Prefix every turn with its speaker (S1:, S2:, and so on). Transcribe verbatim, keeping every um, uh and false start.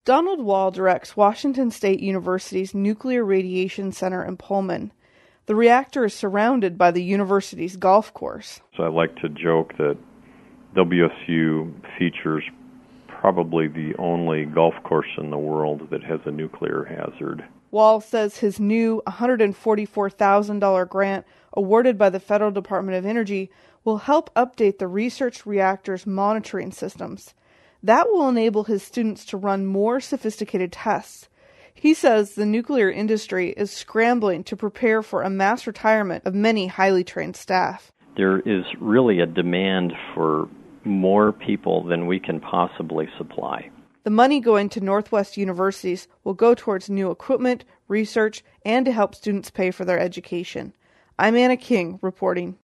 S1: Donald Wall directs Washington State University's Nuclear Radiation Center in Pullman. The reactor is surrounded by the university's golf course.
S2: So I like to joke that W S U features probably the only golf course in the world that has a nuclear hazard.
S1: Wall says his new one hundred forty-four thousand dollars grant awarded by the Federal Department of Energy will help update the research reactor's monitoring systems. That will enable his students to run more sophisticated tests. He says the nuclear industry is scrambling to prepare for a mass retirement of many highly trained staff.
S3: There is really a demand for more people than we can possibly supply.
S1: The money going to Northwest universities will go towards new equipment, research, and to help students pay for their education. I'm Anna King, reporting.